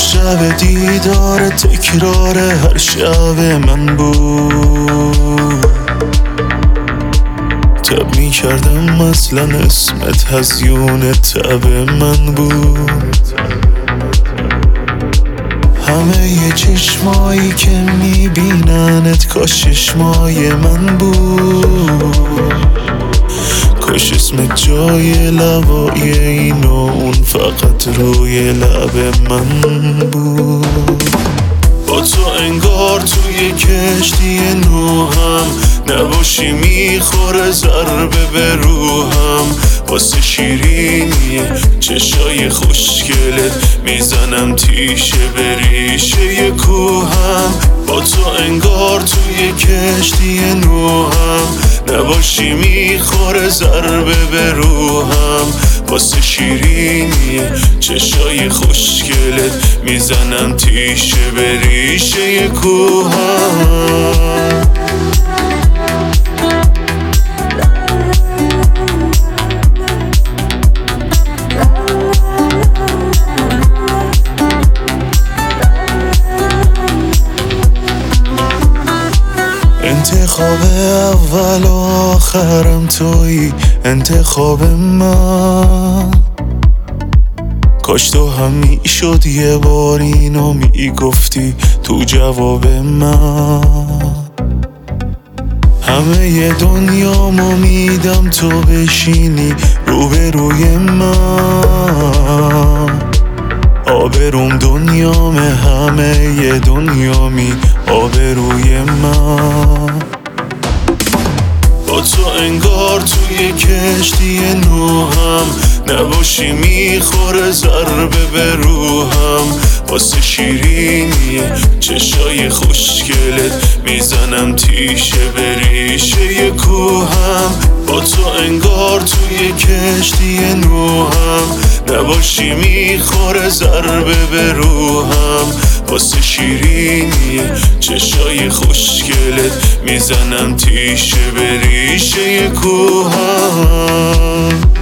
شب دیدار تکرار هر شب من بود. تب می کردم اصلا اسمت هزیون تب من بود. همه ی چشمایی که می بیننت کاش چشمای من بود. کاش اسمت جای لبای این و اون فقط روی لب من بود. با تو انگار توی کشتی نوحم، نباشی میخوره ضربه به روحم. واسه شیرینی چشای خوشگلت میزنم تیشه به ریشه کوهم. با تو انگار توی کشتی نوحم، نباشی میخوره ضربه به روحم. واسه شیرینی چشای خوشگلت میزنم تیشه به ریشه کوهم. انتخاب اول و آخرم تویی، انتخاب من. کاش تو هم میشد یه بار اینو میگفتی تو جواب من. همه ی دنیامو میدم تو بشینی روبروی من. آبروم دنیامه، همه ی دنیامی آبروی من. با تو انگار توی کشتی نوحم، نباشی میخوره ضربه به روحم. واسه شیرینی چشای خوشگلت میزنم تیشه به ریشه کوهم. با تو انگار توی کشتی نوحم، نباشی میخوره ضربه به روحم. واسه شیرینی چشای خوشگلت میزنم تیشه به ریشه کوهم.